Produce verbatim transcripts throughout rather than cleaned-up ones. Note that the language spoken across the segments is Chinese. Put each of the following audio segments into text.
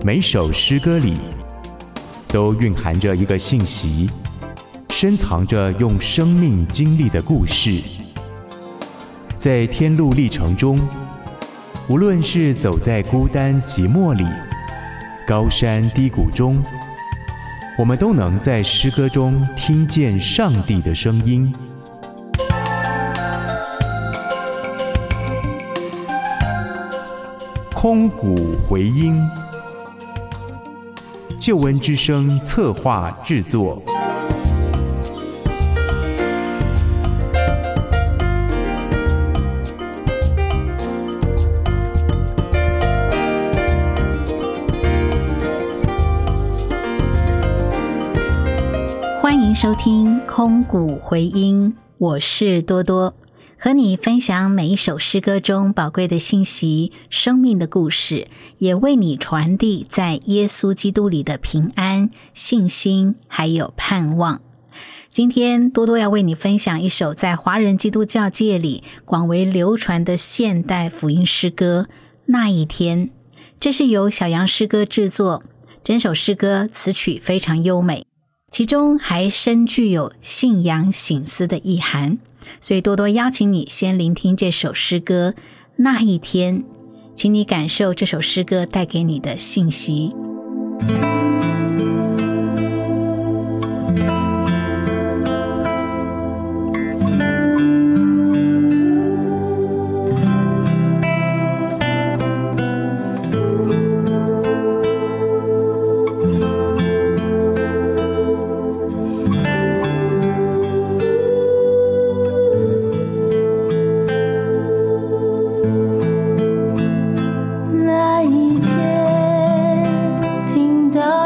每首诗歌里都蕴含着一个信息，深藏着用生命经历的故事。在天路历程中，无论是走在孤单寂寞里，高山低谷中，我们都能在诗歌中听见上帝的声音。空谷回音，救恩之声策划制作。 欢迎收听空谷回音，我是多多，和你分享每一首诗歌中宝贵的信息、生命的故事，也为你传递在耶稣基督里的平安、信心还有盼望。今天多多要为你分享一首在华人基督教界里广为流传的现代福音诗歌《那一天》，这是由小羊诗歌制作，整首诗歌词曲非常优美，其中还深具有信仰省思的意涵，所以多多邀请你先聆听这首诗歌《那一天》，请你感受这首诗歌带给你的信息。 那一天听到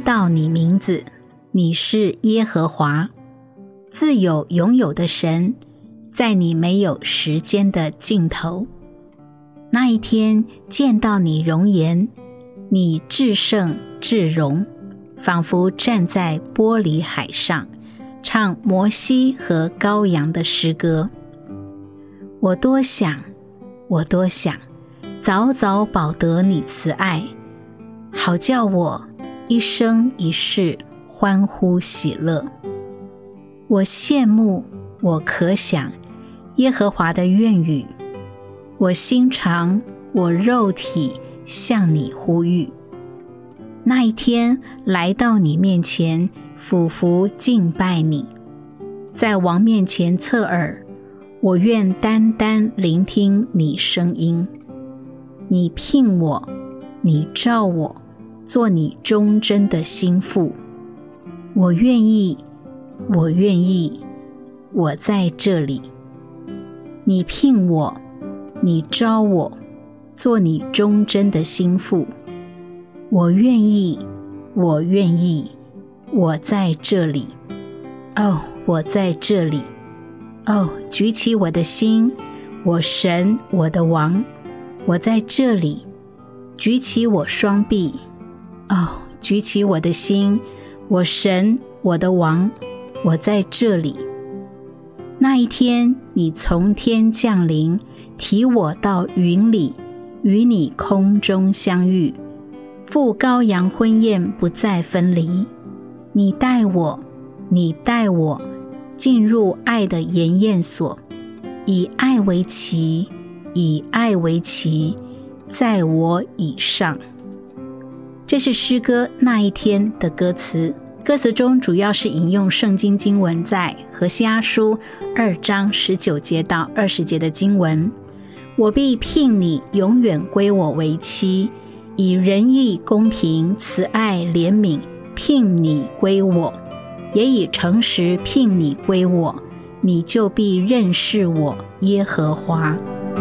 到你名字，你是耶和华，自有永有的神，在你没有时间的尽头。那一天见到你容颜，你至圣至荣，仿佛站在玻璃海上，唱摩西和羔羊的诗歌。我多想，我多想，早早保得你慈爱，好叫我一生一世欢呼喜乐。我羡慕，我可想耶和华的愿语，我心肠，我肉体向你呼吁。那一天来到你面前，俯伏敬拜你，在王面前侧耳，我愿单单聆听你声音。你聘我，你召我，做你忠贞的心腹。我愿意，我愿意，我在这里。你聘我，你召我，做你忠贞的心腹。我愿意，我愿意，我在这里。哦，我在这里。哦，举起我的心，我神，我的王，我在这里。举起我双臂，哦，举起我的心，我神，我的王，我在这里。那一天，你从天降临，提我到云里，与你空中相遇，赴羔羊婚宴，不再分离。你带我，你带我进入爱的筵宴所，以爱为旗，以爱为旗，在我以上。这是诗歌那一天的歌词，歌词中主要是引用圣经经文，在何西阿书二章十九节到二十节的经文。我必聘你永远归我为妻，以仁义公平慈爱怜悯聘你归我，也以诚实聘你归我，你就必认识我耶和华。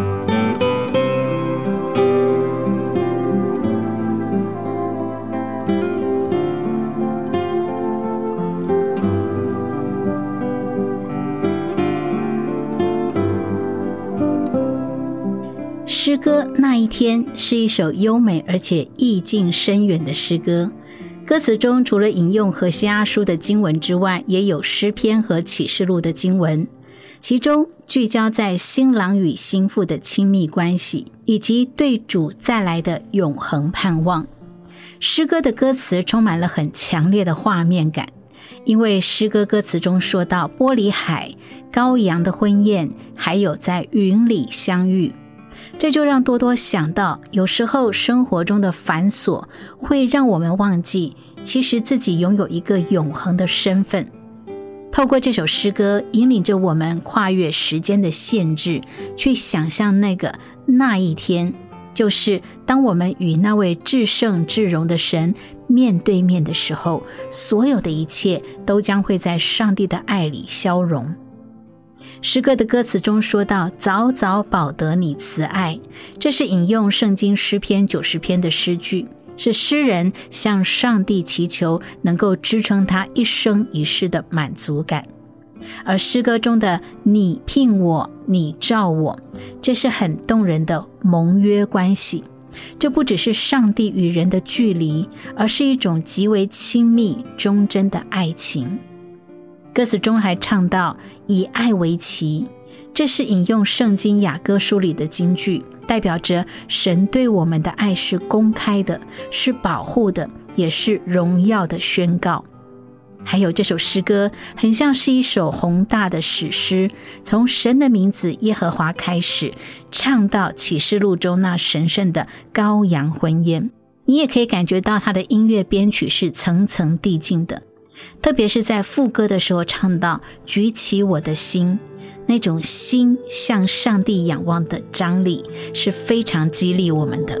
诗歌那一天是一首优美而且意境深远的诗歌，歌词中除了引用何西阿书的经文之外，也有诗篇和启示录的经文，其中聚焦在新郎与新妇的亲密关系，以及对主再来的永恒盼望。诗歌的歌词充满了很强烈的画面感，因为诗歌歌词中说到玻璃海、羔羊的婚宴，还有在云里相遇。这就让多多想到，有时候生活中的繁琐会让我们忘记，其实自己拥有一个永恒的身份。透过这首诗歌，引领着我们跨越时间的限制，去想象那个那一天，就是当我们与那位至圣至荣的神面对面的时候，所有的一切都将会在上帝的爱里消融。诗歌的歌词中说到早早保得你慈爱，这是引用圣经诗篇九十篇的诗句，是诗人向上帝祈求能够支撑他一生一世的满足感。而诗歌中的你聘我，你召我，这是很动人的盟约关系。这不只是上帝与人的距离，而是一种极为亲密忠贞的爱情。歌词中还唱到以爱为旗，这是引用圣经雅歌书里的金句，代表着神对我们的爱是公开的，是保护的，也是荣耀的宣告。还有这首诗歌很像是一首宏大的史诗，从神的名字耶和华开始，唱到启示录中那神圣的羔羊婚宴。你也可以感觉到它的音乐编曲是层层递进的，特别是在副歌的时候唱到举起我的心，那种心向上帝仰望的张力是非常激励我们的。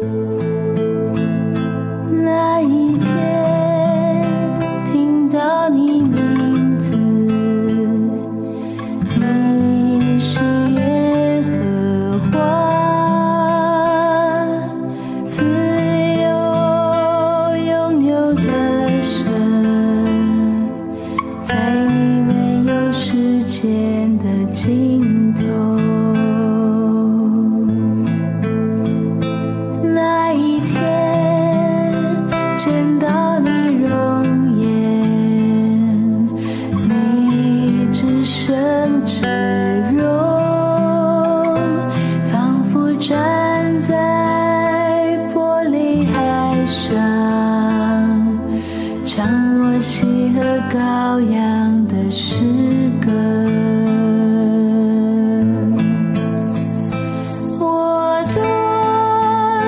那一天听到你名字，你是耶和华，自由拥有的神，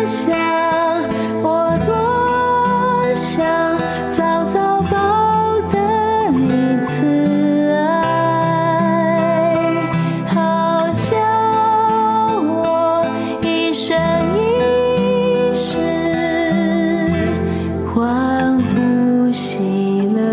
想，我多想早早报得你慈爱，好叫我一生一世欢呼喜乐。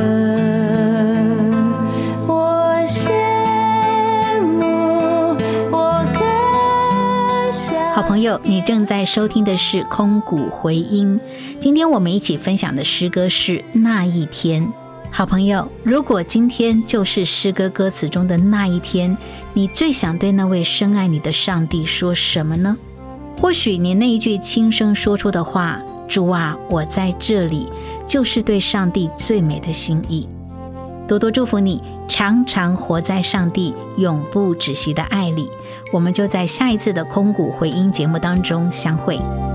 我羡慕，我可想。 好朋友，你正在收听的是空谷回音。今天我们一起分享的诗歌是那一天。好朋友，如果今天就是诗歌歌词中的那一天，你最想对那位深爱你的上帝说什么呢？或许你那一句轻声说出的话，主啊，我在这里，就是对上帝最美的心意。多多祝福你，常常活在上帝永不止息的爱里。我们就在下一次的空谷回音节目当中相会。